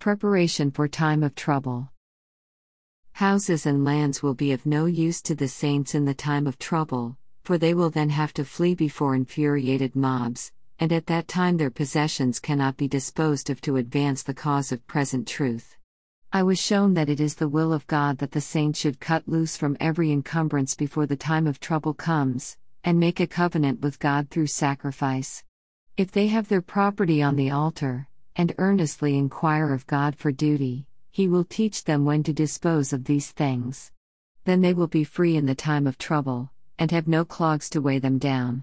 Preparation for time of trouble. Houses and lands will be of no use to the saints in the time of trouble, for they will then have to flee before infuriated mobs, and at that time their possessions cannot be disposed of to advance the cause of present truth. I was shown that it is the will of God that the saints should cut loose from every encumbrance before the time of trouble comes, and make a covenant with God through sacrifice. If they have their property on the altar, and earnestly inquire of God for duty, He will teach them when to dispose of these things. Then they will be free in the time of trouble, and have no clogs to weigh them down.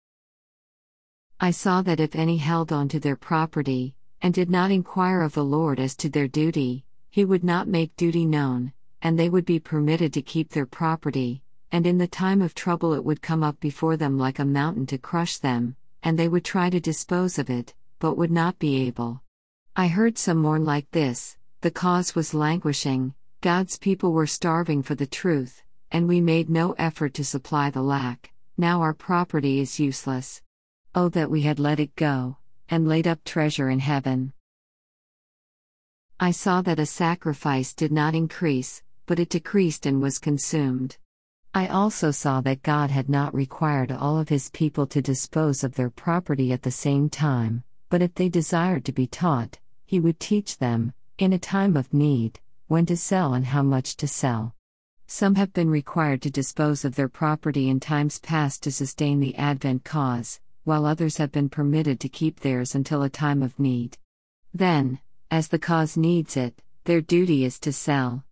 I saw that if any held on to their property, and did not inquire of the Lord as to their duty, He would not make duty known, and they would be permitted to keep their property, and in the time of trouble it would come up before them like a mountain to crush them, and they would try to dispose of it, but would not be able. I heard some mourn like this: the cause was languishing, God's people were starving for the truth, and we made no effort to supply the lack, now our property is useless. Oh, that we had let it go, and laid up treasure in heaven. I saw that a sacrifice did not increase, but it decreased and was consumed. I also saw that God had not required all of His people to dispose of their property at the same time, but if they desired to be taught, He would teach them, in a time of need, when to sell and how much to sell. Some have been required to dispose of their property in times past to sustain the Advent cause, while others have been permitted to keep theirs until a time of need. Then, as the cause needs it, their duty is to sell,